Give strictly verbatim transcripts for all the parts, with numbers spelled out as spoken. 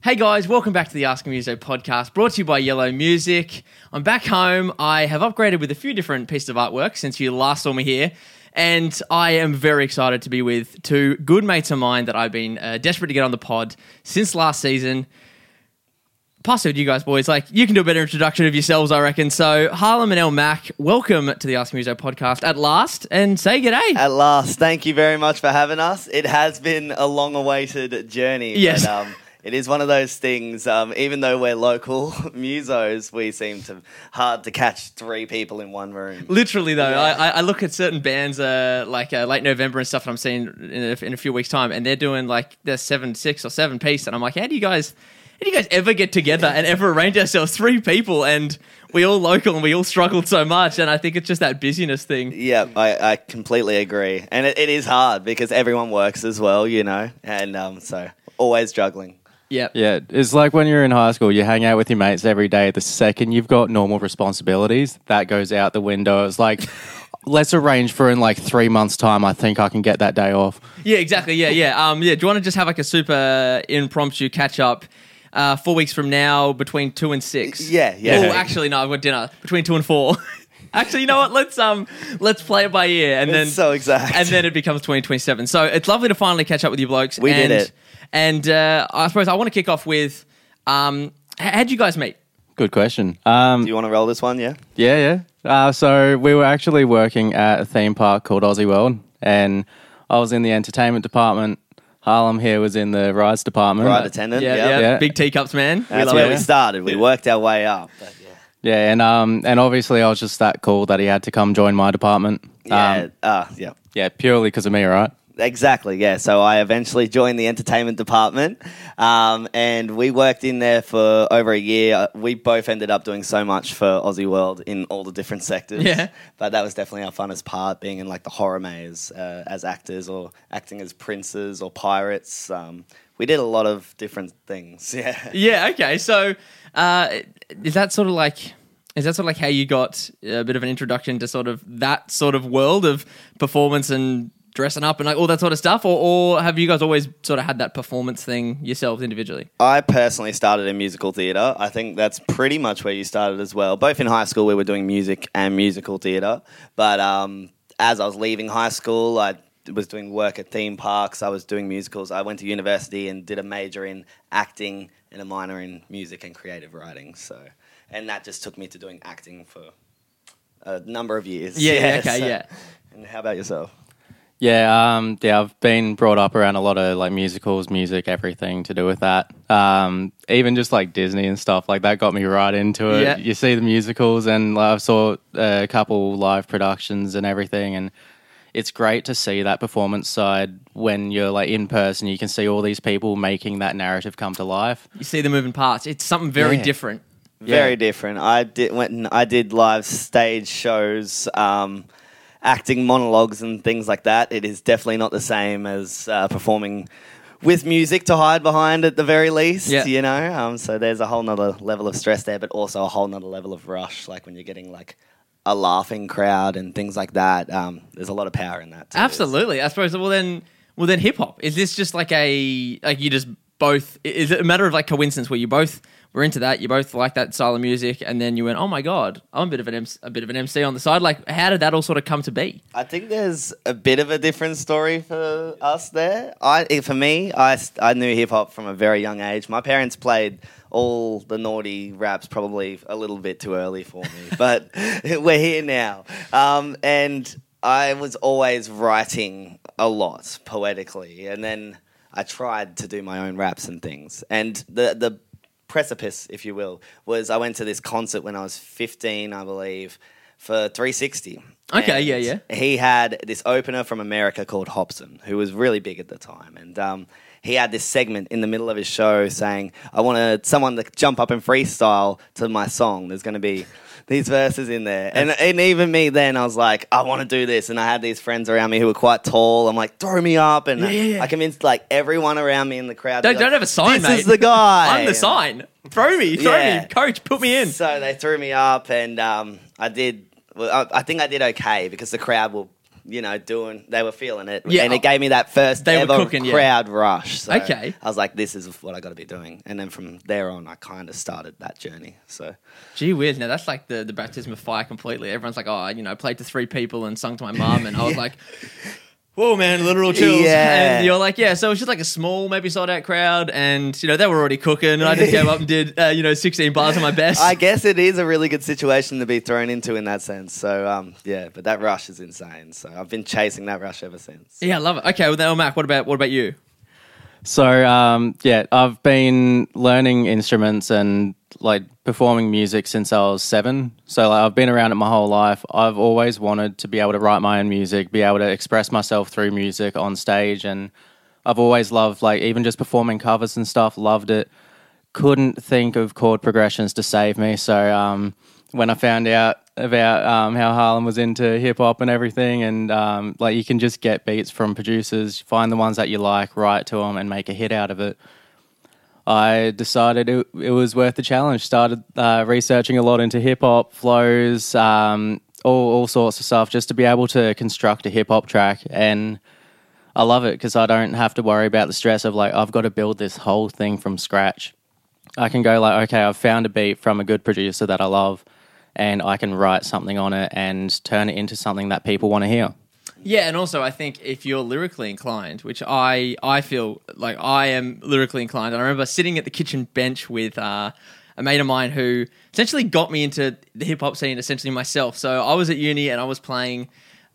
Hey guys, welcome back to the Ask a Muso podcast, brought to you by Yellow Music. I'm back home. I have upgraded with a few different pieces of artwork since you last saw me here, and I am very excited to be with two good mates of mine that I've been uh, desperate to get on the pod since last season. Pass it to you guys, boys. Like, you can do a better introduction of yourselves, I reckon. So, Harlem and El Mac, welcome to the Ask a Muso podcast at last, and say g'day. At last. Thank you very much for having us. It has been a long-awaited journey. Yes. But, um, it is one of those things, um, even though we're local musos, we seem to hard to catch three people in one room. Literally, though, Yeah. I, I look at certain bands uh, like uh, late November and stuff that I'm seeing in a, in a few weeks' time, and they're doing like their seven, six or seven piece, and I'm like, how do you guys, how do you guys ever get together and ever arrange ourselves three people, and we all local and we all struggled so much, and I think it's just that busyness thing. Yeah, I, I completely agree. And it, it is hard because everyone works as well, you know, and um, so always juggling. Yeah. Yeah, it's like when you're in high school, you hang out with your mates every day. The second you've got normal responsibilities, that goes out the window. It's like, let's arrange for in like three months' time, I think I can get that day off. Yeah, exactly. Yeah, yeah. Um, yeah. Do you want to just have like a super impromptu catch up uh, four weeks from now between two and six? Yeah, yeah. Oh, actually, no, I've got dinner between two and four. Actually, you know what? Let's um, let's play it by ear, and It's then so exact. and then it becomes twenty twenty-seven. So it's lovely to finally catch up with you blokes. We and, did it. And uh, I suppose I want to kick off with, um, h- how'd you guys meet? Good question. Um, Do you want to roll this one, yeah? yeah, yeah. Uh, so we were actually working at a theme park called Aussie World, and I was in the entertainment department. Harlem here was in the rides department. Ride attendant, Yeah, yeah. yeah, Yeah. big teacups, man. We That's love where it. we started. We worked our way up. But yeah. Yeah, and um, and obviously I was just that cool that he had to come join my department. Yeah, Um, uh, yeah. yeah, purely because of me, right? Exactly, yeah. So I eventually joined the entertainment department, um, and we worked in there for over a year. We both ended up doing so much for Aussie World in all the different sectors. Yeah. But that was definitely our funnest part, being in like the horror maze uh, as actors or acting as princes or pirates. Um, we did a lot of different things, yeah. Yeah. Okay. So uh, is that sort of like? Is that sort of like how you got a bit of an introduction to sort of that sort of world of performance and dressing up and like all that sort of stuff, or, or have you guys always sort of had that performance thing yourselves individually? I personally started in musical theatre. I think that's pretty much where you started as well. Both in high school, we were doing music and musical theatre. But um, as I was leaving high school, I was doing work at theme parks. I was doing musicals. I went to university and did a major in acting and a minor in music and creative writing. So, and that just took me to doing acting for a number of years. Yeah, yeah, okay, so- yeah. And how about yourself? Yeah, um, yeah, I've been brought up around a lot of like musicals, music, everything to do with that. Um, even just like Disney and stuff like that got me right into it. Yeah. You see the musicals, and like, I saw a couple live productions and everything, and it's great to see that performance side when you're like in person. You can see all these people making that narrative come to life. You see the moving parts. It's something very Yeah. different. Very Yeah. different. I did went and I did live stage shows, um, acting monologues and things like that. It is definitely not the same as uh, performing with music to hide behind at the very least. Yeah. You know, um, so there's a whole nother level of stress there, but also a whole nother level of rush. Like when you're getting like a laughing crowd and things like that. Um, there's a lot of power in that too. Absolutely. I suppose. Well, then, well, then, hip hop. Is this just like a like you just both? Is it a matter of like coincidence where you both were into that? You both like that style of music, and then you went, "Oh my god, I'm a bit of an M C, a bit of an M C on the side." Like, how did that all sort of come to be? I think there's a bit of a different story for us there. I, for me, I, I knew hip hop from a very young age. My parents played all the naughty raps probably a little bit too early for me, but we're here now. Um, and I was always writing a lot poetically, and then I tried to do my own raps and things. And the the precipice, if you will, was I went to this concert when I was fifteen, I believe, for three sixty. Okay, And yeah, yeah. He had this opener from America called Hobson, who was really big at the time. And um, he had this segment in the middle of his show saying, I want someone to jump up and freestyle to my song. There's going to be these verses in there. And, and even me then, I was like, I want to do this. And I had these friends around me who were quite tall. I'm like, throw me up. And Yeah, yeah, yeah. I convinced like everyone around me in the crowd. to Don't, be don't like, have a sign, this mate. is the guy. I'm the sign. Throw me, throw Yeah. me, coach. Put me in. So they threw me up, and um, I did. Well, I, I think I did okay because the crowd will you know, doing, they were feeling it. Yeah. And it gave me that first They were ever cooking, yeah. crowd rush. So Okay. I was like, this is what I got to be doing. And then from there on, I kind of started that journey. So Gee whiz, now that's like the, the baptism of fire completely. Everyone's like, oh, you know, I played to three people and sung to my mum, and I was Yeah. like, whoa, man, literal chills. Yeah. And you're like, yeah, so it was just like a small, maybe sold out crowd, and, you know, they were already cooking, and I just came up and did, uh, you know, sixteen bars on my best. I guess it is a really good situation to be thrown into in that sense. So, um, yeah, but that rush is insane. So I've been chasing that rush ever since. Yeah, I love it. Okay, well, then, Mac, what about what about you? So, um, yeah, I've been learning instruments and like performing music since I was seven. So like, I've been around it my whole life. I've always wanted to be able to write my own music, be able to express myself through music on stage. And I've always loved like even just performing covers and stuff, loved it. Couldn't think of chord progressions to save me. So um, when I found out about um, how Harlem was into hip hop and everything, and um, like you can just get beats from producers, find the ones that you like, write to them, and make a hit out of it. I decided it, it was worth the challenge. Started uh, researching a lot into hip hop flows, um, all all sorts of stuff, just to be able to construct a hip hop track. And I love it because I don't have to worry about the stress of like I've got to build this whole thing from scratch. I can go like, okay, I've found a beat from a good producer that I love, and I can write something on it and turn it into something that people want to hear. Yeah, and also I think if you're lyrically inclined, which I I feel like I am lyrically inclined, and I remember sitting at the kitchen bench with uh, a mate of mine who essentially got me into the hip hop scene essentially myself. So I was at uni and I was playing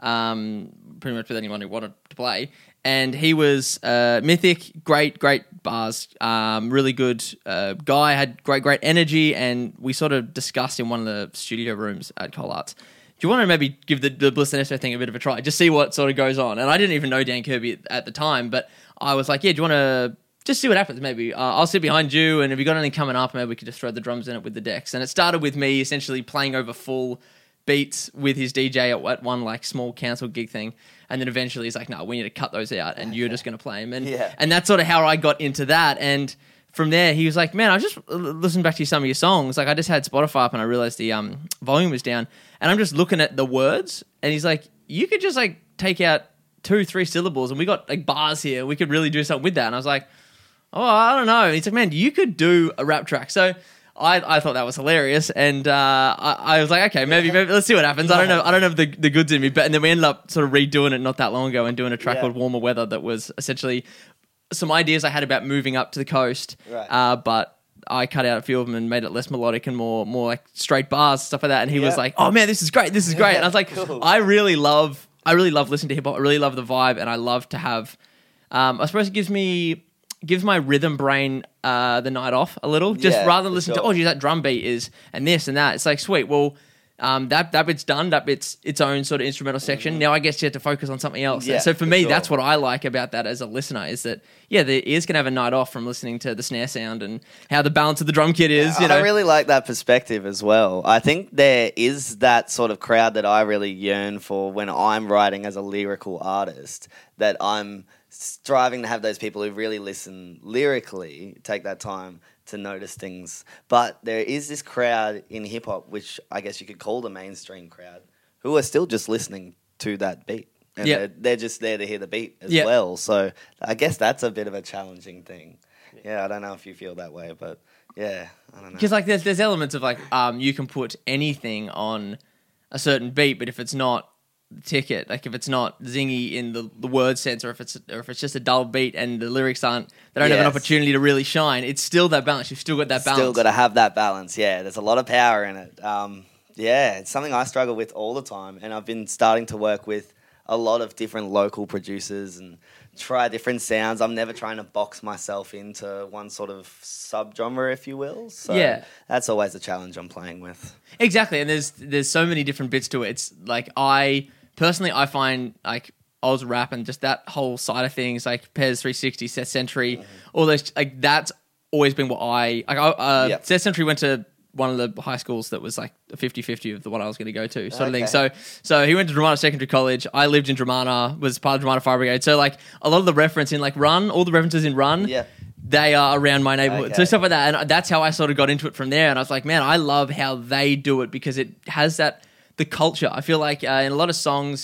um, pretty much with anyone who wanted to play, and he was uh, Mythic, great, great bars, um, really good uh, guy, had great, great energy, and we sort of discussed in one of the studio rooms at Cole Arts. Do you want to maybe give the, the Bliss and Esto thing a bit of a try? Just see what sort of goes on. And I didn't even know Dan Kirby at the time, but I was like, yeah, do you want to just see what happens maybe? Uh, I'll sit behind you, and if you got anything coming up, maybe we could just throw the drums in it with the decks. And it started with me essentially playing over full beats with his D J at, at one like small council gig thing. And then eventually he's like, no, we need to cut those out, and you're just going to play them. And, Yeah. and that's sort of how I got into that. And from there, he was like, man, I just listened back to some of your songs. Like, I just had Spotify up and I realized the um, volume was down. And I'm just looking at the words. And he's like, you could just, like, take out two, three syllables. And we got, like, bars here. We could really do something with that. And I was like, oh, I don't know. And he's like, man, you could do a rap track. So I, I thought that was hilarious. And uh, I, I was like, okay, maybe, maybe let's see what happens. I don't know. I don't have the, the goods in me. But and then we ended up sort of redoing it not that long ago and doing a track Yeah. called Warmer Weather that was essentially some ideas I had about moving up to the coast, Right. uh, but I cut out a few of them and made it less melodic and more more like straight bars, stuff like that. And he was Yeah. like, "Oh man, this is great, this is great." And I was like, Cool. "I really love, I really love listening to hip hop. I really love the vibe, and I love to have. Um, I suppose it gives me gives my rhythm brain uh, the night off a little, just Yeah, rather than for listening sure. to oh, geez, that drum beat is and this and that. It's like sweet, well. Um, that that bit's done. That bit's its own sort of instrumental section. Now I guess you have to focus on something else. Yeah, so for for me, sure. that's what I like about that as a listener is that yeah, the ears can have a night off from listening to the snare sound and how the balance of the drum kit is. You know, I really like that perspective as well. I think there is that sort of crowd that I really yearn for when I'm writing as a lyrical artist, that I'm striving to have those people who really listen lyrically, take that time to notice things. But there is this crowd in hip hop, which I guess you could call the mainstream crowd, who are still just listening to that beat. And Yeah. they're, they're just there to hear the beat as Yeah. well. So I guess that's a bit of a challenging thing. Yeah, I don't know if you feel that way, but yeah, I don't know. because like there's there's elements of like um you can put anything on a certain beat, but if it's not the ticket, like if it's not zingy in the, the word sense, or if it's or if it's just a dull beat and the lyrics aren't, they don't have an Yes. opportunity to really shine. It's still that balance. You've still got that balance. Still got to have that balance. Yeah, there's a lot of power in it. Um, yeah, it's something I struggle with all the time, and I've been starting to work with a lot of different local producers and try different sounds. I'm never trying to box myself into one sort of subgenre, if you will. So Yeah. that's always a challenge I'm playing with. Exactly, and there's there's so many different bits to it. It's like I personally I find like Oz rap and just that whole side of things, like Pez three sixty, Seth Century, Mm-hmm. all those like that's always been what I like. I, uh, Yep. Seth Century went to one of the high schools that was like a fifty-fifty of the one I was going to go to, sort of thing. Okay. So so he went to Dramana Secondary College. I lived in Dramana, was part of Dramana Fire Brigade. So like a lot of the reference in like Run, all the references in Run. Yeah. They are around my neighborhood. Okay. So stuff like that. And that's how I sort of got into it from there. And I was like, man, I love how they do it because it has that, the culture. I feel like uh, in a lot of songs,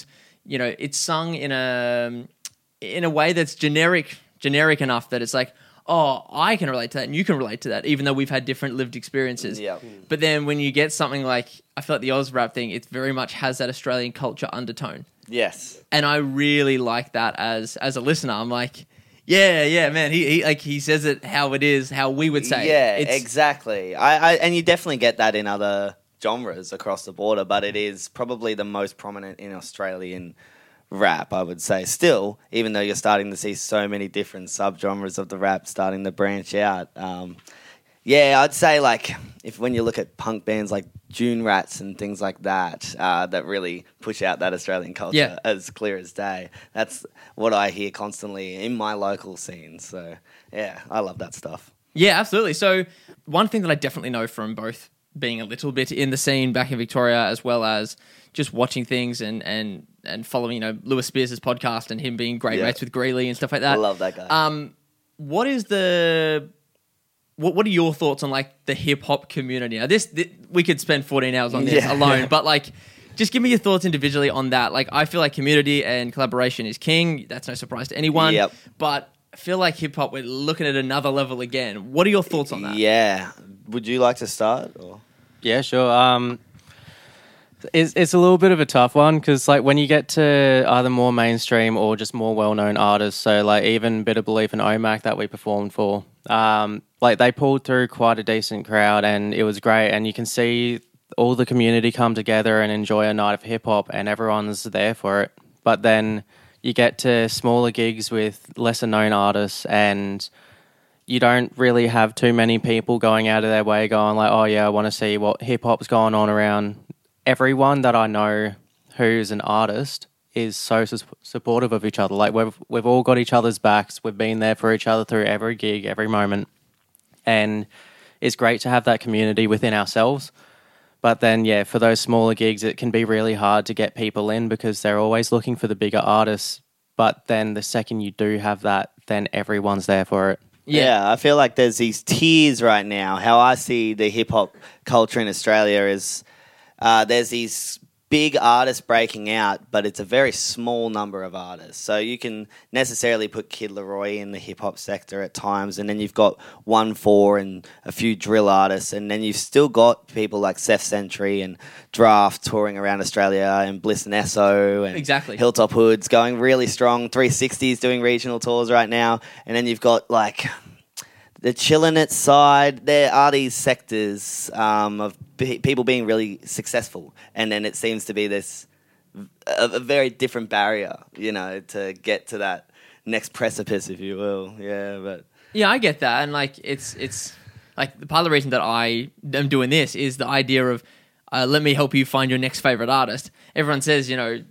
you know, it's sung in a in a way that's generic generic enough that it's like, oh, I can relate to that and you can relate to that, even though we've had different lived experiences. Yeah. But then when you get something like, I feel like the Oz rap thing, it very much has that Australian culture undertone. Yes. And I really like that as as a listener. I'm like, yeah, yeah, man. He, he like he says it how it is, how we would say Yeah, it. It's, exactly. I, I and you definitely get that in other genres across the border, but it is probably the most prominent in Australian rap, I would say. Still, even though you're starting to see so many different subgenres of the rap starting to branch out. Um, yeah, I'd say like if when you look at punk bands like June Rats and things like that, uh, that really push out that Australian culture Yeah. as clear as day. That's what I hear constantly in my local scene. So yeah, I love that stuff. Yeah, absolutely. So one thing that I definitely know from both being a little bit in the scene back in Victoria, as well as just watching things and and and following, you know, Lewis Spears' podcast and him being great Yeah. mates with Greeley and stuff like that. I love that guy. Um, what is the what What are your thoughts on like the hip hop community? Now, this, this we could spend fourteen hours on this Yeah. alone, but like, just give me your thoughts individually on that. Like, I feel like community and collaboration is king. That's no surprise to anyone. Yep. But I feel like hip hop, we're looking at another level again. What are your thoughts on that? Yeah. Would you like to start? Or? Yeah, sure. Um, it's it's a little bit of a tough one because like when you get to either more mainstream or just more well known artists, so like even Bitter Belief and O M A C that we performed for, um, like they pulled through quite a decent crowd and it was great. And you can see all the community come together and enjoy a night of hip hop, and everyone's there for it. But then you get to smaller gigs with lesser known artists and you don't really have too many people going out of their way going like, oh yeah, I want to see what hip hop's going on around. Everyone that I know who's an artist is so su- supportive of each other. Like we've we've all got each other's backs. We've been there for each other through every gig, every moment. And it's great to have that community within ourselves. But then, yeah, for those smaller gigs, it can be really hard to get people in because they're always looking for the bigger artists. But then the second you do have that, then everyone's there for it. Yeah. Yeah, I feel like there's these tiers right now. How I see the hip hop culture in Australia is uh, there's these big artists breaking out, but it's a very small number of artists. So you can necessarily put Kid Laroi in the hip hop sector at times, and then you've got one four and a few drill artists, and then you've still got people like Seth Century and Draft touring around Australia, and Bliss and Esso and Exactly. Hilltop Hoods going really strong. three sixties doing regional tours right now, and then you've got like the chillin' it side. There are these sectors um, of pe- people being really successful, and then it seems to be this a, a very different barrier, you know, to get to that next precipice, if you will. Yeah, but Yeah, I get that, and like it's it's like part of the reason that I am doing this is the idea of uh, let me help you find your next favorite artist. Everyone says, you know,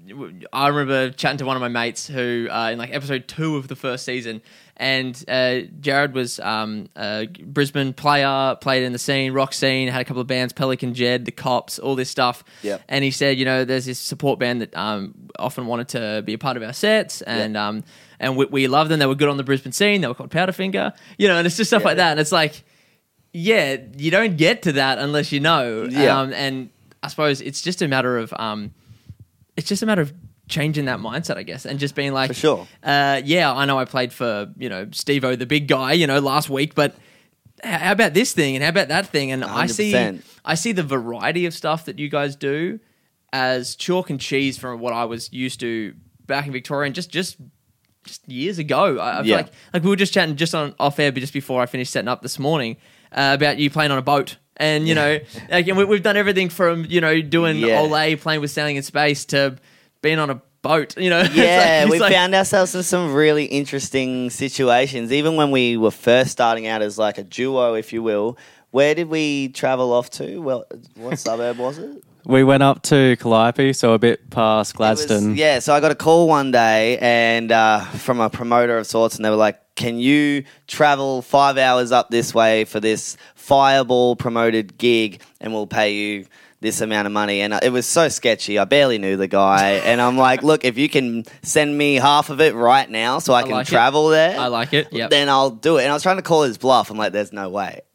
I remember chatting to one of my mates who uh, in like episode two of the first season, and uh, Jared was um, a Brisbane player, played in the scene, rock scene, had a couple of bands, Pelican Jed, The Cops, all this stuff. Yep. And he said, you know, there's this support band that um, often wanted to be a part of our sets, and Yep. um, and we, we loved them. They were good on the Brisbane scene. They were called Powderfinger, you know, and it's just stuff Yeah. like that. And it's like, yeah, you don't get to that unless you know. Yeah. Um, and I suppose it's just a matter of um, it's just a matter of changing that mindset, I guess, and just being like, For sure. uh, yeah, I know I played for, you know, Steve-O, the big guy, you know, last week, but h- how about this thing and how about that thing? And I see, one hundred percent. I see the variety of stuff that you guys do as chalk and cheese from what I was used to back in Victoria and just, just, just years ago. I, I feel Yeah. like, like we were just chatting just on off air, but just before I finished setting up this morning uh, about you playing on a boat. And, you know, like, and we, we've done everything from, you know, doing Yeah. Olay, playing with Sailing in Space to being on a boat, you know. It's yeah, like- we it's like- found ourselves in some really interesting situations. Even when we were first starting out as like a duo, if you will. Where did we travel off to? Well, what suburb was it? We went up to Calliope, so a bit past It was- Gladstone. yeah, so I got a call one day and uh, from a promoter of sorts, and they were like, can you travel five hours up this way for this Fireball promoted gig and we'll pay you this amount of money? And it was so sketchy. I barely knew the guy. And I'm like, look, if you can send me half of it right now so I, I can like it. travel there, I like it, yep. then I'll do it. And I was trying to call his bluff. I'm like, there's no way. Yeah. And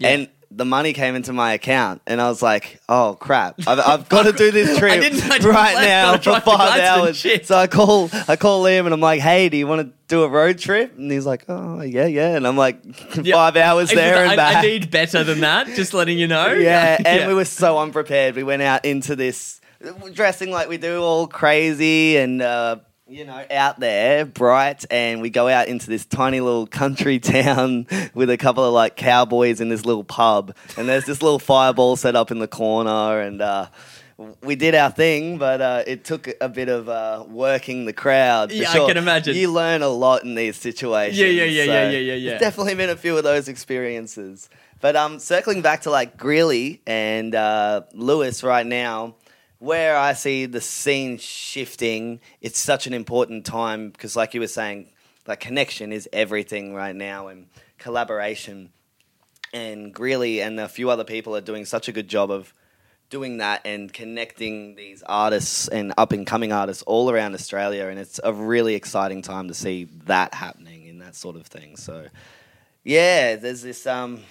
the money came into my account, and I was like, "Oh crap! I've, I've got to do this trip I didn't, I didn't right plan now on for driving to five Gladstone, hours." shit. So I call, I call Liam, and I'm like, "Hey, do you want to do a road trip?" And he's like, "Oh yeah, yeah." And I'm like, Yeah. five hours I- there I, and back. I need better than that. Just letting you know. Yeah, and we were so unprepared. We went out into this, dressing like we do, all crazy and, uh, you know, out there, bright, and we go out into this tiny little country town with a couple of, like, cowboys in this little pub, and there's this little fireball set up in the corner, and uh, we did our thing, but uh, it took a bit of uh, working the crowd. for Yeah, I sure. can imagine. You learn a lot in these situations. Yeah, yeah, yeah, so yeah, yeah, yeah, yeah. There's definitely been a few of those experiences. But um, circling back to like Greeley and uh, Lewis right now, where I see the scene shifting, it's such an important time because, like you were saying, like connection is everything right now, and collaboration. And Greeley and a few other people are doing such a good job of doing that and connecting these artists and up and coming artists all around Australia. And it's a really exciting time to see that happening and that sort of thing. So, yeah, there's this um,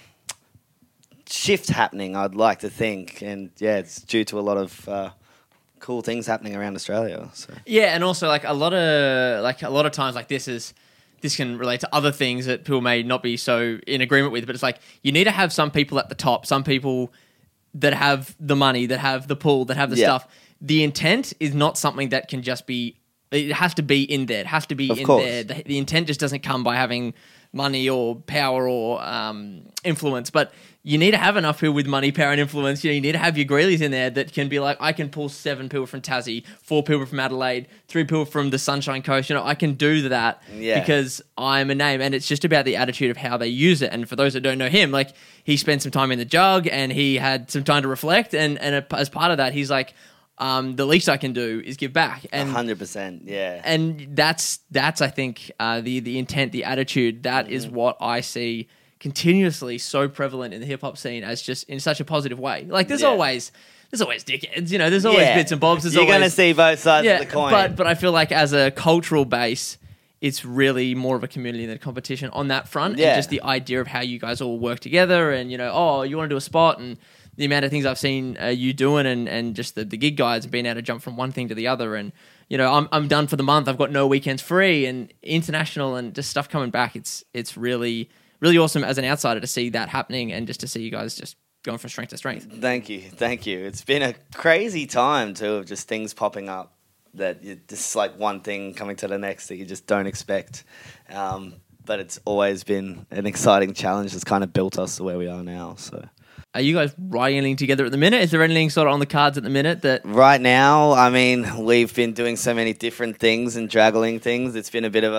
shift happening, I'd like to think. And, yeah, it's due to a lot of uh, cool things happening around Australia. So. Yeah, and also like a lot of like a lot of times like this is this can relate to other things that people may not be so in agreement with, but it's like you need to have some people at the top, some people that have the money, that have the pull, that have the Yeah. stuff. The intent is not something that can just be. It has to be in there. It has to be Of in course. there. The, the intent just doesn't come by having money or power or um, influence, but you need to have enough people with money, power, and influence. You know, you need to have your Greeleys in there that can be like, I can pull seven people from Tassie, four people from Adelaide, three people from the Sunshine Coast. You know, I can do that Yeah. because I'm a name, and it's just about the attitude of how they use it. And for those that don't know him, like he spent some time in the jug, and he had some time to reflect, and and as part of that, he's like, um, the least I can do is give back. And one hundred percent, yeah. and that's that's I think uh, the the intent, the attitude. That is Mm. what I see continuously so prevalent in the hip hop scene as just in such a positive way. Like there's Yeah. always there's always dickheads, you know. There's always Yeah. bits and bobs. There's You're always, going to see both sides yeah, of the coin. but but I feel like as a cultural base, it's really more of a community than a competition on that front. Yeah. And just the idea of how you guys all work together, and you know, oh, you want to do a spot, and the amount of things I've seen uh, you doing, and, and just the, the gig guides being able to jump from one thing to the other, and you know, I'm I'm done for the month. I've got no weekends free, and international, and just stuff coming back. It's it's really really awesome as an outsider to see that happening, and just to see you guys just going from strength to strength. Thank you, thank you. It's been a crazy time too of just things popping up that you just like one thing coming to the next that you just don't expect. Um, but it's always been an exciting challenge that's kind of built us to where we are now. So Are you guys writing anything together at the minute? Is there anything sort of on the cards at the minute that? right now, I mean, we've been doing so many different things and juggling things. It's been a bit of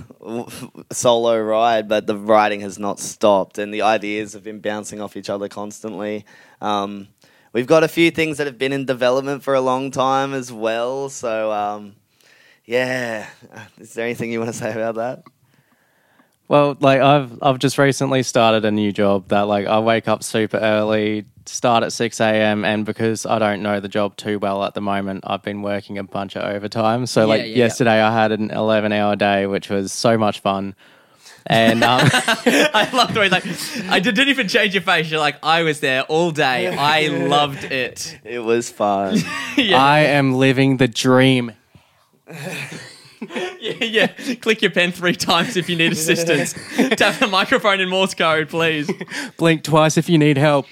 a solo ride, but the writing has not stopped, and the ideas have been bouncing off each other constantly. Um, we've got a few things that have been in development for a long time as well. So, um, yeah, is there anything you want to say about that? Well, like I've I've just recently started a new job that like I wake up super early, start at six a.m. and because I don't know the job too well at the moment, I've been working a bunch of overtime. So Yeah, like yeah, yeah. yesterday I had an eleven hour day, which was so much fun. And um, I love the way like I didn't even change your face. You're like, I was there all day. I loved it. It was fun. Yeah. I am living the dream. Yeah, yeah. Click your pen three times if you need assistance. Tap the microphone in Morse code, please. Blink twice if you need help.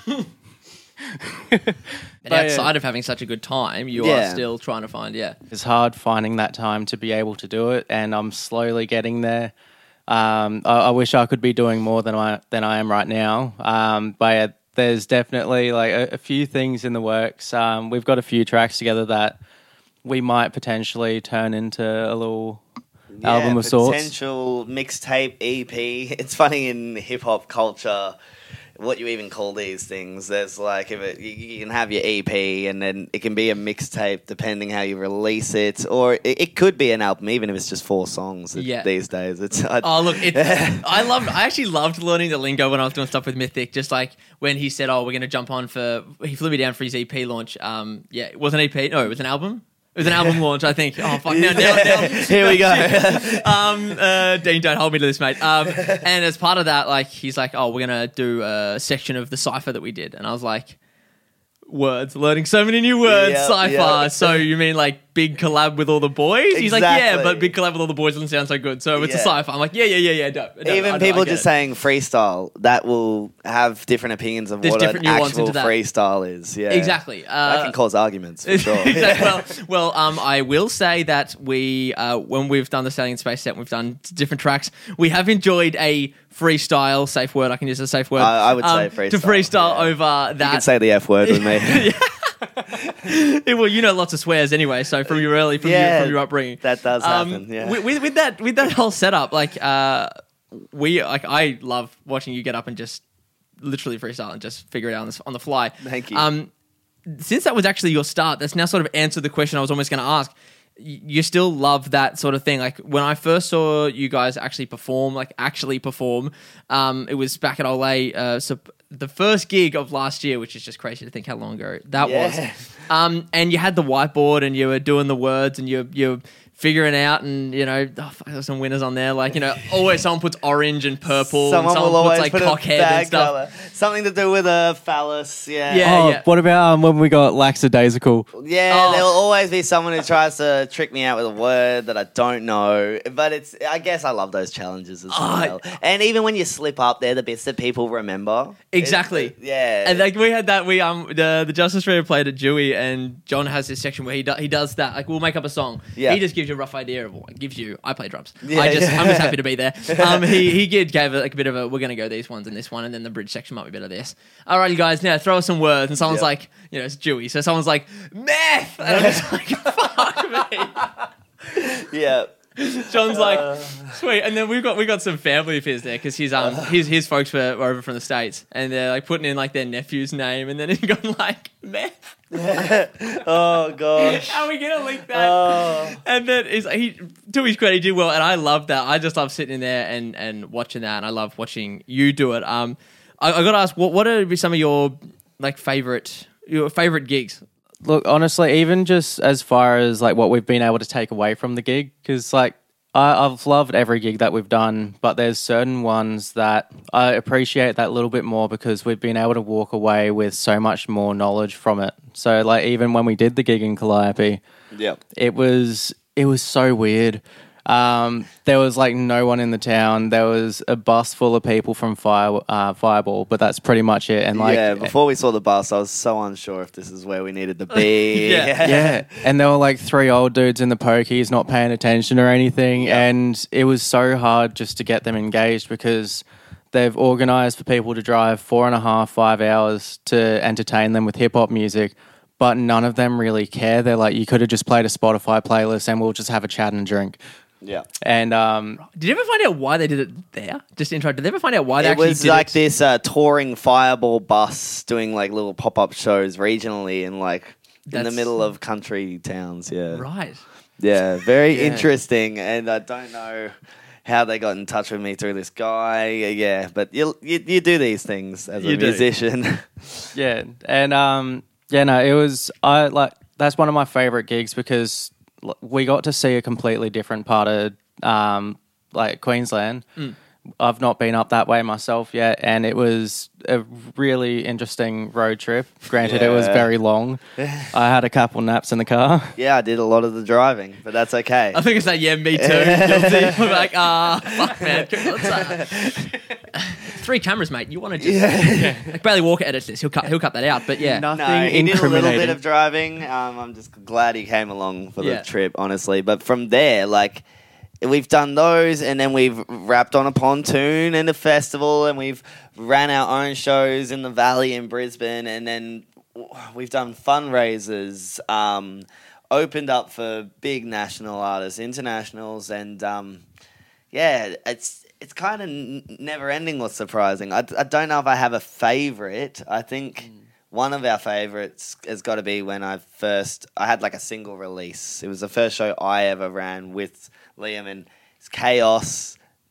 But But, outside yeah. of having such a good time, you Yeah. are still trying to find, yeah. It's hard finding that time to be able to do it, and I'm slowly getting there. Um, I, I wish I could be doing more than I than I am right now. Um, but yeah, there's definitely like a, a few things in the works. Um, we've got a few tracks together that we might potentially turn into a little album of sorts. Potential mixtape E P. It's funny in hip hop culture what you even call these things. There's like if it, you, you can have your E P and then it can be a mixtape depending how you release it, or it, it could be an album even if it's just four songs. Yeah. These days, it's I, Oh look, it, I loved. I actually loved learning the lingo when I was doing stuff with Mythic. Just like when he said, "Oh, we're going to jump on for," he flew me down for his E P launch. Um, yeah, it was an E P. No, it was an album. It was an album launch, I think. Oh, fuck. Now, now, now. Here we go. um, uh, Dean, don't hold me to this, mate. Um, and as part of that, like, he's like, oh, we're going to do a section of the cypher that we did. And I was like, words, learning so many new words, Yep, cypher. yep. So you mean like big collab with all the boys? He's like, yeah, Exactly. but big collab with all the boys doesn't sound so good. So it's a Yeah. cypher. I'm like, yeah, yeah, yeah, yeah. Dope, dope. Even I- I people get just it. saying freestyle, that will have different opinions of There's what an different nuance actual into that. freestyle is. Yeah, Exactly. that Uh, can cause arguments for sure. exactly. Well, well, um, I will say that we, uh, when we've done the Sailing in Space set, we've done different tracks. We have enjoyed a freestyle, safe word. I can use a safe word. I- I would um, say to freestyle, freestyle yeah. over You that. can say the F word with me. Yeah, well, you know lots of swears anyway. So from your early, from Yeah, your from your upbringing, that does Um, happen. Yeah. With, with, with that, with that whole setup, like, uh, we like, I love watching you get up and just literally freestyle and just figure it out on the, on the fly. Thank you. Um, since that was actually your start, that's now sort of answered the question I was almost going to ask. Y- You still love that sort of thing. Like when I first saw you guys actually perform, like actually perform, um, it was back at Olay, uh, so the first gig of last year, which is just crazy to think how long ago that Yeah. was. Um, and you had the whiteboard and you were doing the words and you're you're figuring out and you know oh, fuck, there's some winners on there. Like you know, always someone puts orange and purple. Someone and someone will always puts like put cockhead a bad and stuff. color. Something to do with a phallus. Yeah. Yeah. Oh, what about um, when we got lackadaisical? Yeah, Oh. there will always be someone who tries to trick me out with a word that I don't know. But it's, I guess I love those challenges as Oh, well. And even when you slip up, they're the bits that people remember. Exactly. It's- yeah. And like we had that, we um the the Justice Reader played at Dewey, and John has this section where he do, he does that. Like we'll make up a song. Yeah. He just gives you a rough idea of what it gives you. I play drums. Yeah, I just yeah. I'm just happy to be there. Um, he he gave, gave it like a bit of a we're gonna go these ones and this one, and then the bridge section might be a bit of this. All right, you guys, now throw us some words, and someone's Yeah. like, you know, it's Dewey, so someone's like meth, and I'm just like, fuck me. yeah. John's like, sweet, and then we've got we got some family of his there because his um his his folks were, were over from the States, and they're like putting in like their nephew's name, and then he got like meth. Oh, gosh. How are we gonna link that? Oh. And then he's he to his credit, he did well, and I love that. I just love sitting in there and and watching that, and I love watching you do it. Um, I, I got to ask, what what are some of your like favorite your favorite gigs? Look, honestly, even just as far as like what we've been able to take away from the gig, because like I, I've loved every gig that we've done, but there's certain ones that I appreciate that little bit more because we've been able to walk away with so much more knowledge from it. So like even when we did the gig in Calliope, Yeah. it was it was so weird. Um, there was like no one in the town. There was a bus full of people from Fire uh, Fireball, but that's pretty much it. And like, yeah, before we saw the bus, I was so unsure if this is where we needed to be. Yeah. yeah, and there were like three old dudes in the pokies not paying attention or anything, Yeah. and it was so hard just to get them engaged because they've organised for people to drive four and a half, five hours to entertain them with hip hop music. But none of them really care. They're like, you could have just played a Spotify playlist and we'll just have a chat and a drink. Yeah. And um, Did you ever find out why they did it there? Just intro. Did they ever find out why they It actually was did like it? this uh, touring Fireball bus doing like little pop up shows regionally in like in the That's- middle of country towns. Yeah. Right. Yeah. Very Yeah. interesting. And I don't know how they got in touch with me through this guy. Yeah. But you, you, you do these things as You a do. musician. yeah, and um, yeah, no, it was I like that's one of my favorite gigs because l- we got to see a completely different part of um, like Queensland. Mm. I've not been up that way myself yet, and it was a really interesting road trip. Granted, it was Yeah. very long. I had a couple naps in the car. Yeah, I did a lot of the driving, but that's okay. I think it's that. Yeah, me too. Guilty. I'm like, ah, fuck, man. Let's, uh, three cameras, mate. You want to just Yeah. like Bailey Walker edits this. He'll cut. He'll cut that out. But yeah, No. No, Nothing he did a little bit incriminating. of driving. Um, I'm just glad he came along for Yeah. the trip, honestly. But from there, like, we've done those, and then we've wrapped on a pontoon and a festival, and we've ran our own shows in the Valley in Brisbane, and then we've done fundraisers, um, opened up for big national artists, internationals, and um, yeah, it's it's kind of n- never ending. What's surprising? I, I don't know if I have a favorite. I think. One of our favorites has got to be when I first I had like a single release. It was the first show I ever ran with Liam, and it's Chaos.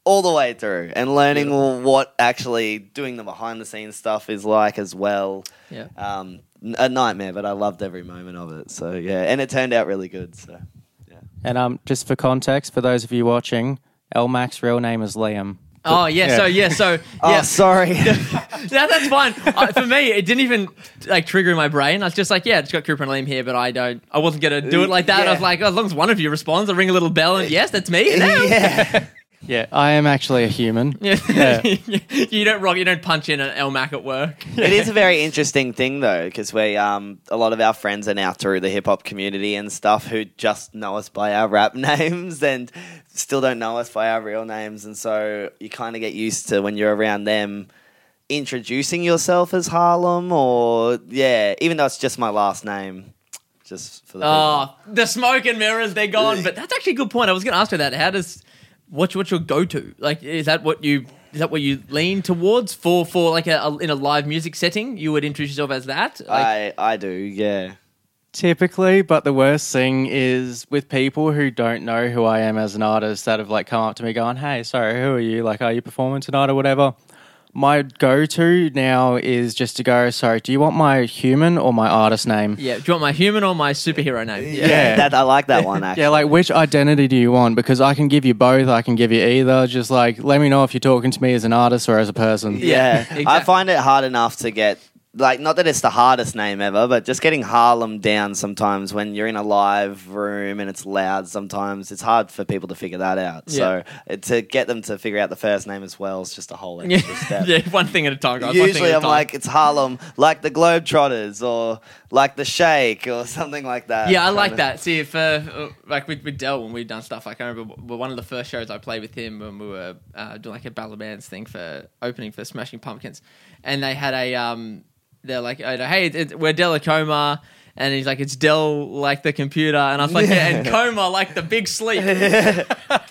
all the way through and learning what actually doing the behind the scenes stuff is like as well. Yeah. Um, a nightmare, but I loved every moment of it. So yeah, and it turned out really good. So yeah. And um, just for context, for those of you watching, L Mac's real name is Liam. Oh yeah, Yeah. so yeah, so yeah. Oh, sorry. that, that's fine. Uh, for me, it didn't even like trigger in my brain. I was just like, yeah, it's got Cooper and Liam here, but I don't. I wasn't gonna do it like that. Yeah. I was like, oh, as long as one of you responds, I ring a little bell, and yes, that's me. yeah. Yeah, I am actually a human. Yeah. Yeah. you don't rock. You don't punch in an L Mac at work. It is a very interesting thing though, because we um a lot of our friends are now through the hip hop community and stuff who just know us by our rap names and still don't know us by our real names, and so you kind of get used to when you're around them introducing yourself as Harlem, or yeah, even though it's just my last name, just for the Oh, the smoke and mirrors, they're gone. But that's actually a good point. I was going to ask you that. How does what's what's your go to? Like, is that what you is that what you lean towards for for like a, a in a live music setting? You would introduce yourself as that. people. Like, I I do, yeah. Typically, but the worst thing is with people who don't know who I am as an artist that have like come up to me going, hey, sorry, who are you? Like, are you performing tonight or whatever? My go-to now is just to go, sorry, do you want my human or my artist name? yeah. Do you want my human or my superhero name? Yeah, Yeah. that I like that one actually. Yeah, like which identity do you want? Because I can give you both, I can give you either. Just like, let me know if you're talking to me as an artist or as a person. Yeah, Yeah, I exactly. find it hard enough to get, like, not that it's the hardest name ever, but just getting Harlem down sometimes when you're in a live room and it's loud sometimes, it's hard for people to figure that out. So uh, to get them to figure out the first name as well is just a whole extra Yeah. step. yeah, one thing at a time, guys. one thing Usually at a I'm time. like, it's Harlem, like the Globetrotters or like the Shake or something like that. Yeah, I like that. See, if uh, like with, with Del when we've done stuff, like I remember w- one of the first shows I played with him when we were uh, doing like a battle of bands thing for opening for Smashing Pumpkins, and they had a um, they're like, oh, hey, it, it, we're Delacoma. And he's like, it's Del like the computer. And I was like, yeah, and coma like the big sleep. And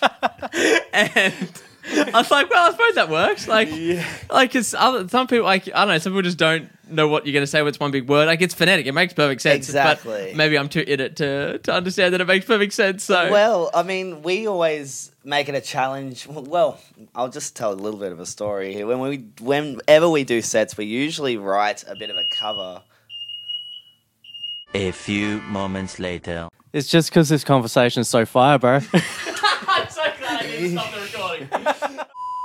I was like, well, I suppose that works. Like, Yeah. like it's other, some people, like, I don't know, some people just don't know what you're going to say when it's one big word. Like, it's phonetic. It makes perfect sense. Exactly. But maybe I'm too in it to, to understand that it makes perfect sense. So, Well, I mean, we always make it a challenge. Well, I'll just tell a little bit of a story here. When we, whenever we do sets, we usually write a bit of a cover. A few moments later. It's just because this conversation is so fire, bro. I'm so glad I didn't stop the recording.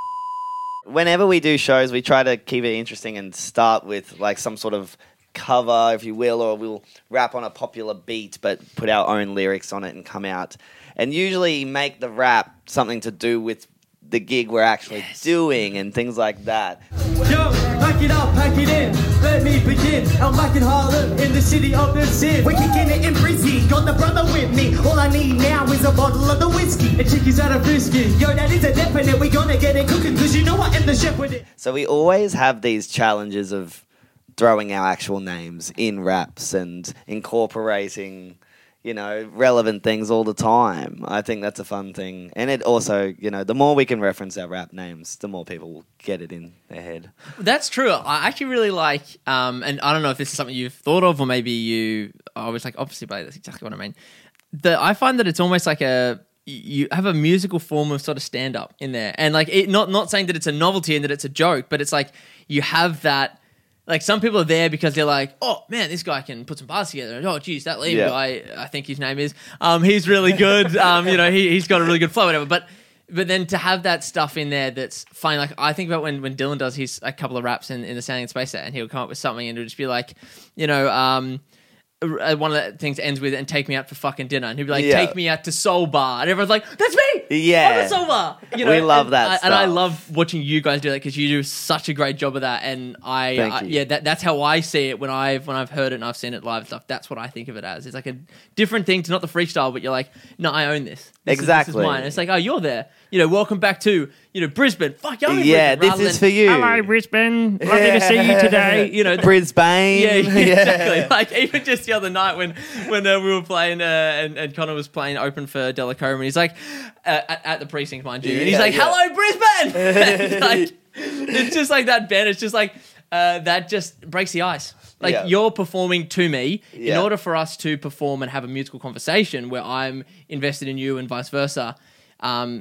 Whenever we do shows, we try to keep it interesting and start with like some sort of cover, if you will, or we'll rap on a popular beat but put our own lyrics on it and come out. And usually make the rap something to do with the gig we're actually doing and things like that. Yo, pack it up, pack it in. Let me begin. I'm back in Harlem, in the city of the sin. We're kicking it in Brizzy. Got the brother with me. All I need now is a bottle of the whiskey. And chickies out of Frisky. Yo, that is a definite. We gonna get it cooking, cause you know I am the chef with it. So we always have these challenges of throwing our actual names in raps and incorporating, you know, relevant things all the time. I think that's a fun thing. And it also, you know, the more we can reference our rap names, the more people will get it in their head. That's true. I actually really like, um, and I don't know if this is something you've thought of, or maybe you. I was like, obviously, but that's exactly what I mean. The I find that it's almost like a you have a musical form of sort of stand up in there, and like it, not not saying that it's a novelty and that it's a joke, but it's like you have that. Like, some people are there because they're like, oh, man, this guy can put some bars together. And, oh, geez, that Liam Yeah. guy, I think his name is, um, he's really good. um, you know, he, he's got a really good flow, whatever. But but then to have that stuff in there that's funny. Like, I think about when, when Dylan does his a couple of raps in, in the Sound and Space set, and he'll come up with something and it'll just be like, you know, um, uh, one of the things ends with, and take me out for fucking dinner. And he'll be like, Yeah. take me out to Soul Bar. And everyone's like, that's me! Yeah. I'm at Soul Bar! You know, We love and that I, And I stuff. love watching you guys do that because you do such a great job of that. And I, Thank uh, you. yeah, that, that's how I see it when I've when I've heard it and I've seen it live and stuff. That's what I think of it as. It's like a different thing to not the freestyle, but you're like, no, I own this. This is- Exactly. this is mine. It's like, oh, you're there. You know, welcome back to, you know, Brisbane. Fuck, you're in Yeah, Brisbane. this rather is than, for you. Hello, Brisbane. Lovely to see you today. You know, Brisbane. yeah, yeah, exactly. Like, even just the other night when when uh, we were playing uh, and, and Connor was playing open for Delacoma, and he's like, uh, at, at the precinct, mind you, and he's Yeah, like, yeah. hello, Brisbane! And, like, it's just like that, Ben. It's just like, uh, that just breaks the ice. Like, Yeah. you're performing to me. In Yeah. order for us to perform and have a musical conversation where I'm invested in you and vice versa, um,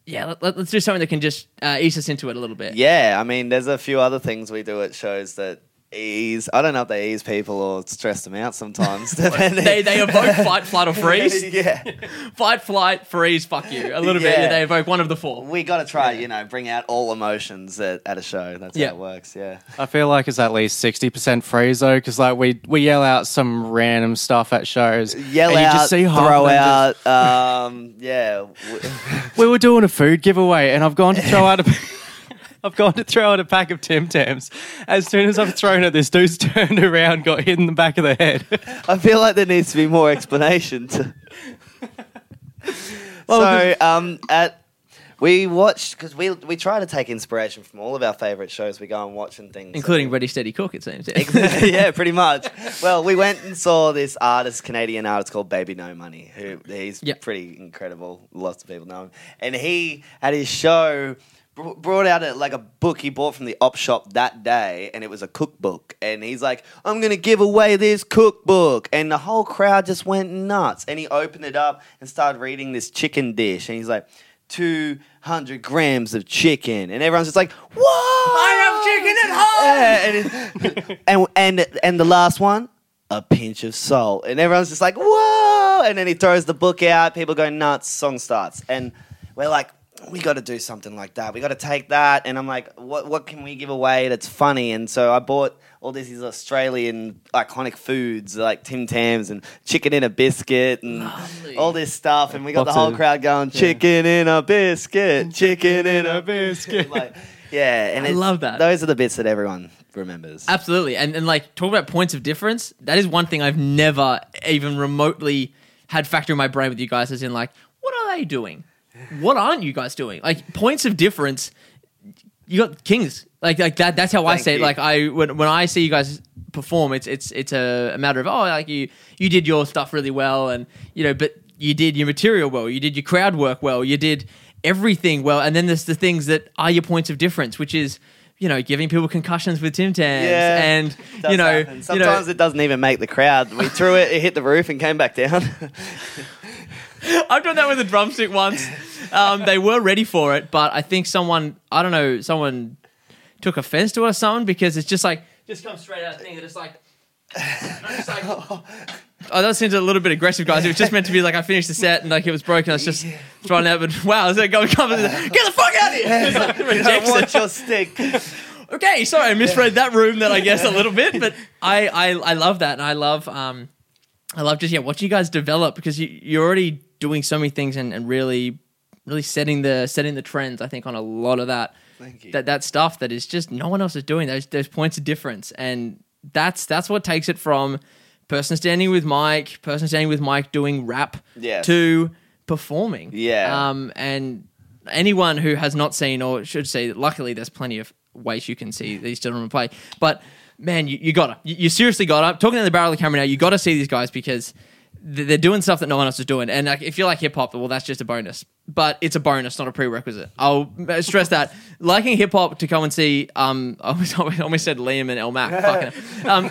yeah, let, let, let's do something that can just uh, ease us into it a little bit. Yeah, I mean, there's a few other things we do at shows that ease. I don't know if they ease people or stress them out sometimes. depending. They they evoke fight, flight, or freeze. yeah. Fight, flight, freeze, fuck you. A little bit. Yeah. Yeah, they evoke one of the four. We got to try, you know, bring out all emotions at, at a show. That's Yeah. how it works, yeah. I feel like it's at least sixty percent freeze though, because like we we yell out some random stuff at shows. Yell and out, you just see half throw of them just- out, um, yeah. We were doing a food giveaway, and I've gone to throw out a. I've gone to throw out a pack of Tim Tams. As soon as I've thrown it, this dude's turned around, got hit in the back of the head. I feel like there needs to be more explanation to. Well, so, um, at we watch because we we try to take inspiration from all of our favorite shows. We go and watch and things, Including Ready, Steady, Cook, it seems. yeah, pretty much. Well, we went and saw this artist, Canadian artist called Baby No Money, who he's Yep. pretty incredible. Lots of people know him, and he at his show br- brought out a, like a book he bought from the op shop that day, and it was a cookbook. And he's like, "I'm gonna give away this cookbook," and the whole crowd just went nuts. And he opened it up and started reading this chicken dish, and he's like, two hundred grams of chicken, and everyone's just like, "Whoa! I have chicken at home." Yeah, and, and and and the last one, a pinch of salt, and everyone's just like, "Whoa!" And then he throws the book out. People go nuts. Song starts, and we're like, "We got to do something like that. We got to take that." And I'm like, "What? What can we give away that's funny?" And so I bought all these, these Australian iconic foods like Tim Tams and chicken in a biscuit and Lovely. all this stuff, and we got Lots the whole of- crowd going, "Chicken in a biscuit, chicken in a biscuit." like, yeah, and I it's- love that. Those are the bits that everyone remembers. Absolutely. And, and like, talk about points of difference. That is one thing I've never even remotely had factor in my brain with you guys, as in, like, what are they doing? What aren't you guys doing? Like, points of difference. You got kings. Like, like that. That's how I Thank say it. you. Like, I when, when I see you guys perform, it's it's it's a, a matter of, oh, like you you did your stuff really well, and you know, but you did your material well, you did your crowd work well, you did everything well, and then there's the things that are your points of difference, which is, you know, giving people concussions with Tim Tams, Yeah, and Does you know, happen. you know, sometimes it doesn't even make the crowd. We threw it, it hit the roof, and came back down. I've done that with a drumstick once. Um, they were ready for it, but I think someone, I don't know, someone took offense to it or something, because it's just like, just comes straight out of the thing, and it's like, I'm just like, oh, that seems a little bit aggressive, guys. It was just meant to be like, I finished the set and like it was broken. I was just throwing out, but wow, is it going to come? Get the fuck out of here! It's like, I rejects want it. your stick. Okay, sorry, I misread that room then, I guess, a little bit, but I, I, I love that, and I love um I love just yeah watching you guys develop, because you you're already doing so many things and, and really really setting the setting the trends, I think, on a lot of that Thank you. that that stuff that is just no one else is doing. Those those points of difference, and that's that's what takes it from person standing with Mike, person standing with Mike doing rap Yes. to performing. Yeah. Um and anyone who has not seen, or should say, luckily there's plenty of ways you can see these gentlemen play, but man, you, you gotta you, you seriously gotta, talking to the barrel of the camera now, you gotta see these guys, because th- they're doing stuff that no one else is doing. And like, if you like hip-hop, well, that's just a bonus, but it's a bonus, not a prerequisite. I'll stress that. Liking hip-hop, to come and see um I almost, I almost said Liam and El Mac. Fucking um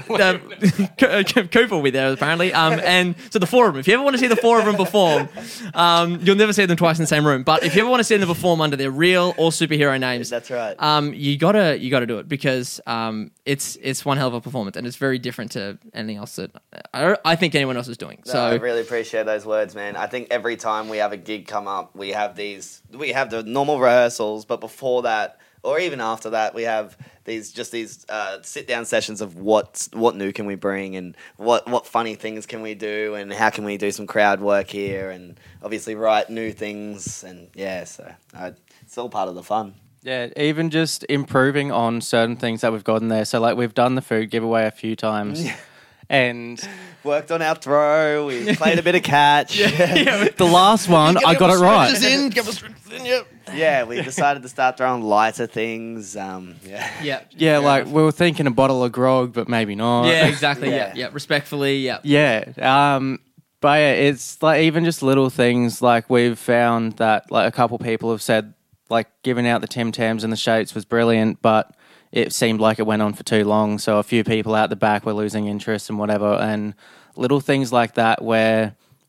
uh, Cooper will be there apparently, um and so the four of them, if you ever want to see the four of them perform, um you'll never see them twice in the same room, but if you ever want to see them perform under their real or superhero names, That's right. um you gotta you gotta do it, because um it's it's one hell of a performance, and it's very different to anything else that I, I think anyone else is doing. No, So I really appreciate those words, man. I think every time we have a gig come up, we have these, we have the normal rehearsals, but before that, or even after that, we have these just these uh, sit down sessions of what what new can we bring, and what what funny things can we do, and how can we do some crowd work here, and obviously write new things, and yeah, so uh, it's all part of the fun. Yeah, even just improving on certain things that we've gotten there. So, like, we've done the food giveaway a few times, and Worked on our throw, we played a bit of catch. Yeah, the last one I got it right. in, get my in, yep. yeah, we decided to start throwing lighter things. Um, yeah. Yeah. Yeah, like we were thinking a bottle of grog, but maybe not. Yeah, exactly. Yeah. Yeah. Yeah. Respectfully. Yeah. Yeah. Um, but yeah, it's like even just little things, like we've found that like a couple people have said like giving out the Tim Tams and the shapes was brilliant, but it seemed like it went on for too long. So a few people out the back were losing interest and whatever, and little things like that where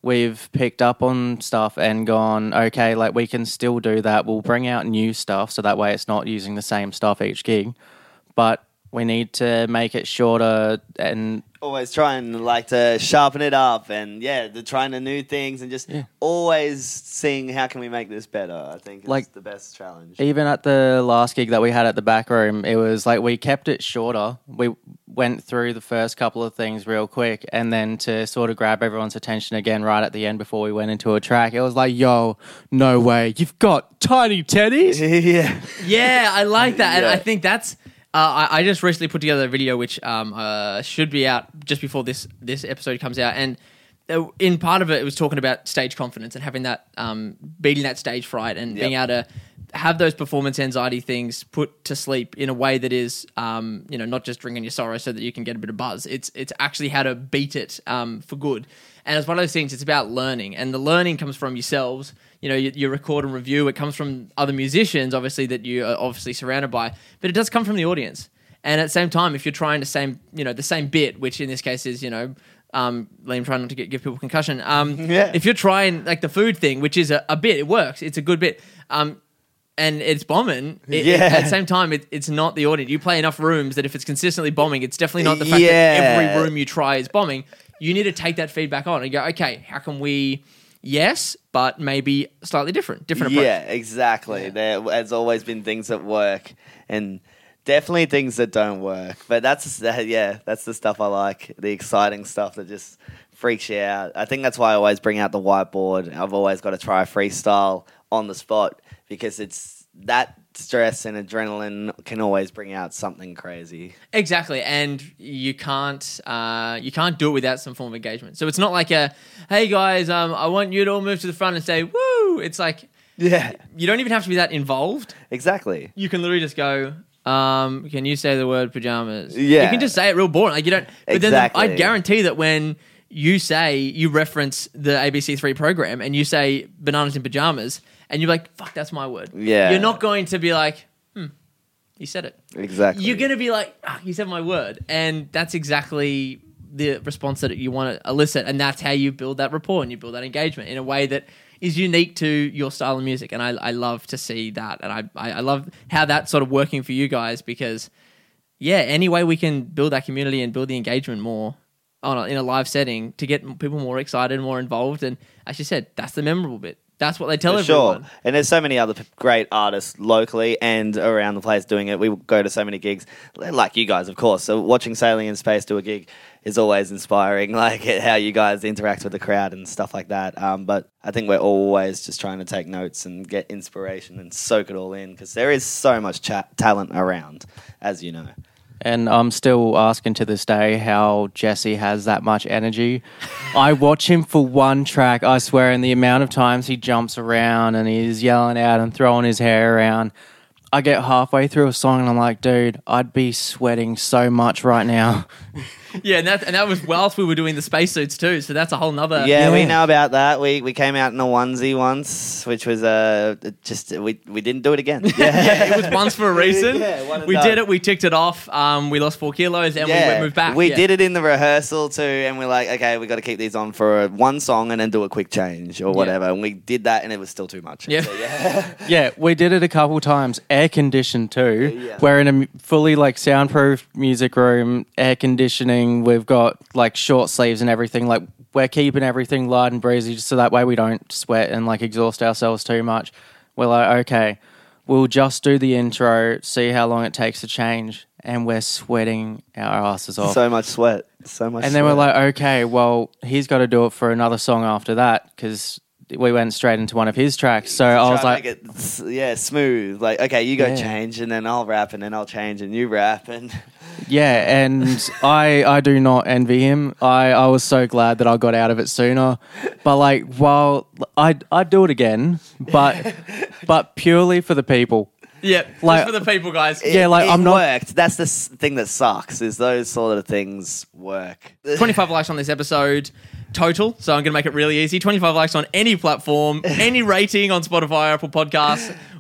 we've picked up on stuff and gone, okay, like we can still do that. We'll bring out new stuff so that way it's not using the same stuff each gig. But we need to make it shorter and always trying like to sharpen it up and yeah, the trying the new things and just Yeah. always seeing how can we make this better. I think is Like- the best challenge. even at the last gig that we had at the back room, it was like we kept it shorter. We went through the first couple of things real quick, and then to sort of grab everyone's attention again right at the end before we went into a track, it was like, yo, no way, you've got tiny teddies? yeah. Yeah, I like that, and Yeah. I think that's. Uh, I, I just recently put together a video which um, uh, should be out just before this this episode comes out, and uh, in part of it, it was talking about stage confidence and having that um, beating that stage fright and Yep. being able to have those performance anxiety things put to sleep in a way that is, um, you know, not just drinking your sorrow so that you can get a bit of buzz. It's it's actually how to beat it um, for good. And it's one of those things, it's about learning. And the learning comes from yourselves. You know, you, you record and review. It comes from other musicians, obviously, that you are obviously surrounded by. But it does come from the audience. And at the same time, if you're trying the same, you know, the same bit, which in this case is, you know, um, Liam trying not to get, give people concussion. Um, Yeah. If you're trying, like, the food thing, which is a, a bit, it works. It's a good bit. Um, and it's bombing. It, it- Yeah. at the same time, it, it's not the audience. You play enough rooms that if it's consistently bombing, it's definitely not the fact Yeah. that every room you try is bombing. You need to take that feedback on and go, okay, how can we, yes, but maybe slightly different, different approach. Yeah, exactly. There has always been things that work and definitely things that don't work. But that's that, yeah, that's the stuff I like, the exciting stuff that just freaks you out. I think that's why I always bring out the whiteboard. I've always got to try a freestyle on the spot because it's that stress and adrenaline can always bring out something crazy. Exactly, and you can't uh, you can't do it without some form of engagement. So it's not like a, hey guys, um, I want you to all move to the front and say woo. It's like Yeah, you don't even have to be that involved. exactly. You can literally just go, um, can you say the word pajamas? Yeah. You can just say it real boring. Like you don't. But Exactly. then I guarantee that when you say you reference the A B C three program and you say bananas in pajamas and you're like, fuck, that's my word. Yeah. You're not going to be like, hmm, you said it. Exactly. You're going to be like, ah, you said my word. And that's exactly the response that you want to elicit. And that's how you build that rapport and you build that engagement in a way that is unique to your style of music. And I, I love to see that. And I, I, I love how that's sort of working for you guys because, yeah, any way we can build that community and build the engagement more on a, in a live setting to get people more excited, more involved. And as you said, that's the memorable bit. That's what they tell For everyone. sure. And there's so many other p- great artists locally and around the place doing it. We go to so many gigs, like you guys, of course. So watching Sailing in Space do a gig is always inspiring, like how you guys interact with the crowd and stuff like that. Um, but I think we're always just trying to take notes and get inspiration and soak it all in because there is so much cha- talent around, as you know. And I'm still asking to this day how Jesse has that much energy. I watch him for one track, I swear, and the amount of times he jumps around and he's yelling out and throwing his hair around. I get halfway through a song and I'm like, dude, I'd be sweating so much right now. Yeah, and that, and that was whilst we were doing the spacesuits too. So that's a whole nother... Yeah, we Yeah. know about that. We we came out in a onesie once, which was uh, just we we didn't do it again. Yeah, it was once for a reason. Yeah, one and we done. did it. We ticked it off. Um, we lost four kilos and we went, moved back. We yeah. did it in the rehearsal too, and we're like, okay, we got to keep these on for one song and then do a quick change or whatever. And we did that, and it was still too much. Yeah. So, yeah. Yeah, we did it a couple times, air conditioned too. Yeah. We're in a m- fully like soundproof music room, air conditioning. We've got like short sleeves and everything. Like we're keeping everything light and breezy just so that way we don't sweat and like exhaust ourselves too much. We're like, okay, we'll just do the intro, see how long it takes to change, and we're sweating our asses off. So much sweat. So much. and then we're sweat. like, okay, well, he's got to do it for another song after that because we went straight into one of his tracks. So I was Try like, to make it, s- yeah, smooth. Like, okay, you go Yeah. change, and then I'll rap, and then I'll change, and you rap, and yeah, and I I do not envy him. I, I was so glad that I got out of it sooner. But like, while I'd, I'd do it again, but but purely for the people. Yeah, Like- just for the people, guys. it, Yeah, like, it I'm not- worked. That's the s- thing that sucks. Is those sort of things work? twenty-five likes on this episode total. So I'm going to make it really easy. twenty-five likes on any platform, any rating on Spotify, Apple Podcasts.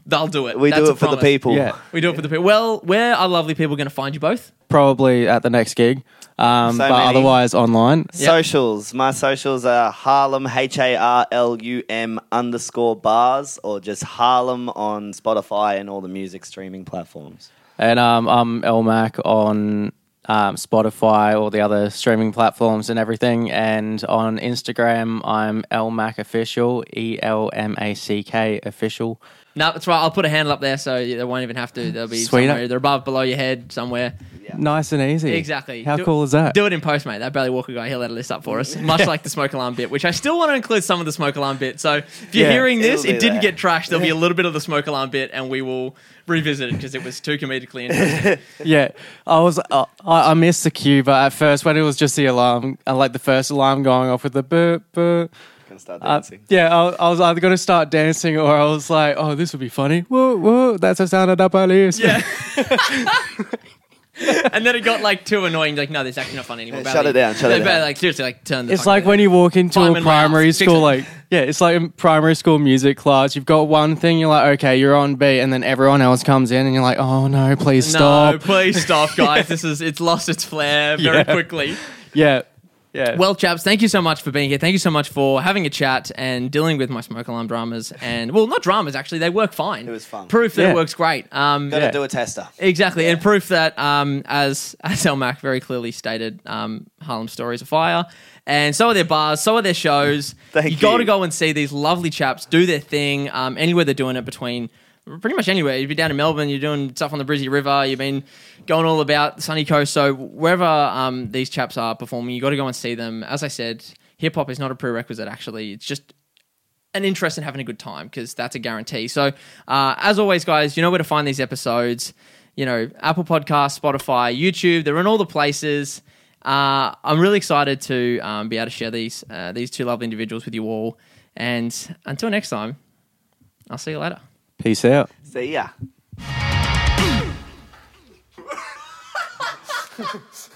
they'll do it. We That's do a it for the promise. people. Yeah. We do it for the people. Well, where are lovely people going to find you both? Probably at the next gig, um, So but many. otherwise online. Socials. My socials are Harlem, H A R L U M underscore bars, or just Harlem on Spotify and all the music streaming platforms. And um, I'm Elmac on um, Spotify, all the other streaming platforms and everything. And on Instagram, I'm Elmac Official, E L M A C K Official. No, that's right. I'll put a handle up there so they won't even have to. They'll be Sweet. somewhere. They're above, below your head, somewhere. Nice and easy. Exactly. How Do- cool is that? Do it in post, mate. That Bradley Walker guy, he'll let a list up for us. Much like the smoke alarm bit, which I still want to include some of the smoke alarm bit. So if you're Yeah, hearing this, it'll it be didn't there. get trashed. There'll be a little bit of the smoke alarm bit, and we will revisit it because it was too comedically interesting. Yeah, I was. Uh, I, I missed the cue, but at first when it was just the alarm, uh, like the first alarm going off with the boo boo. Gonna start Uh, dancing. yeah, I, I was either going to start dancing or I was like, "Oh, this would be funny." Whoa, whoa! That's the sound of the police. Yeah. And then it got like too annoying. Like, no, this is actually not fun anymore. Yeah, shut it down, shut it Bradley, down. Like, seriously, like, turn the It's fucking- like when you walk into Find a them in my primary house. Fix school, it. like yeah, it's like in primary school music class. You've got one thing, you're like, okay, you're on beat, and then everyone else comes in, and you're like, oh no, please No, stop. please stop, guys. This is it's lost its flair very Yeah. quickly. Yeah, yeah. Well, chaps, thank you so much for being here. Thank you so much for having a chat and dealing with my smoke alarm dramas. And well, not dramas actually; they work fine. It was fun. Proof that Yeah. it works great. Um, Gotta Yeah. do a tester. Exactly, and proof that, um, as as Elmac very clearly stated, um, Harlem Stories are fire, and so are their bars, so are their shows. Thank you got to you. go and see these lovely chaps do their thing. Um, anywhere they're doing it, between pretty much anywhere. You've been down in Melbourne, you're doing stuff on the Brizzy River, you've been going all about the sunny coast. So wherever um, these chaps are performing, you got to go and see them. As I said, hip hop is not a prerequisite. Actually, it's just an interest in having a good time because that's a guarantee. So, uh, as always, guys, you know where to find these episodes. You know, Apple Podcasts, Spotify, YouTube. They're in all the places. Uh, I'm really excited to um, be able to share these uh, these two lovely individuals with you all. And until next time, I'll see you later. Peace out. See ya.